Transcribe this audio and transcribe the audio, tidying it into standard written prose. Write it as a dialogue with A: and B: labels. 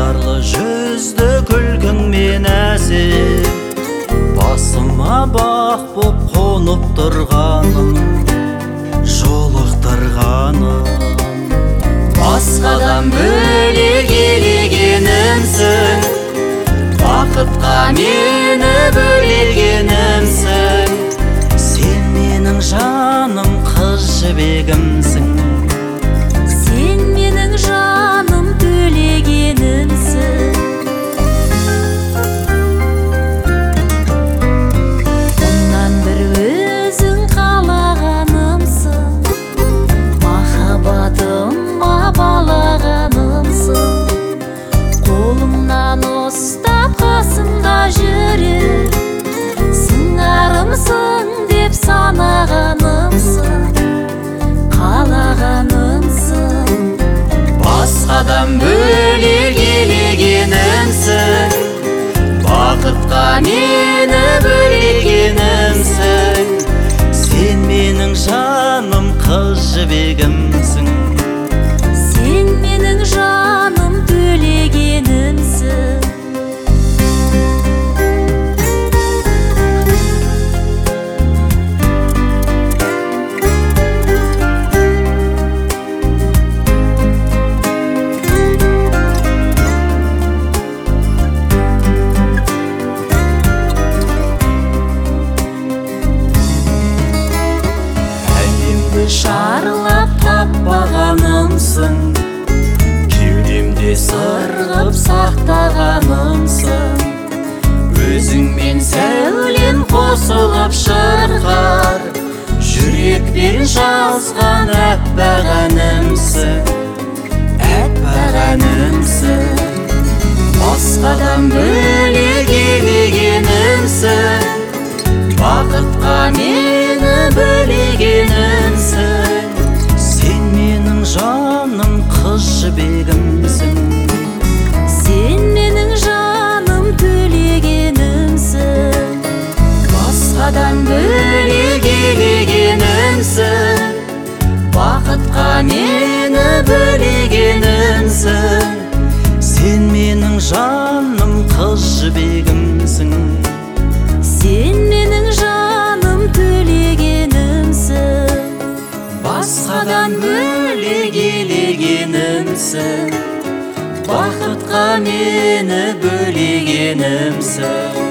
A: Нарлы жүзді күлкіңмен әсем, басыма бақ боп қонып тұрғаным, жолықтырғаным. Басқадан бөлек елегенімсің, бақытқа мені бөлегенімсің. Сен менің жаным, қыз жібегімсің.
B: Сен менің жаным, төлегенімсің. Мұнан бір өзің қалағанымсың, махаббатыма балағанымсың. Қолымнан ұстап қасымда жүрер, сыңарымсың деп санағанымсың, қалағанымсың.
A: Басқадан бөлек елегенімсің, бақытқа мені бөлегенімсің. Сен менің жаным, қыз жібегімсің.
B: Сен менің жаным, төлегенімсің.
A: Шарлап таппағанымсың, кеудемде сырғып сақтағанымсың. Өзіңмен сәулем қосылып шырқар, жүрекпен жазған әппақ әнімсің, әппақ әнімсің. Басқадан бөлек елегенімсің, бақытқа мені бөлегенімсің. Сен менің жаным, қыз жібегімсің.
B: Сен менің жаным, төлегенімсің.
A: Басқадан бөлек елегенімсің, бақытқа мені бөлегенімсің. Сен менің жаным, қыз жібегімсің.
B: Сен менің жаным, төлегенімсің.
A: Басқадан бөлек елегенімсің, бақытқа мені бөлегенімсің.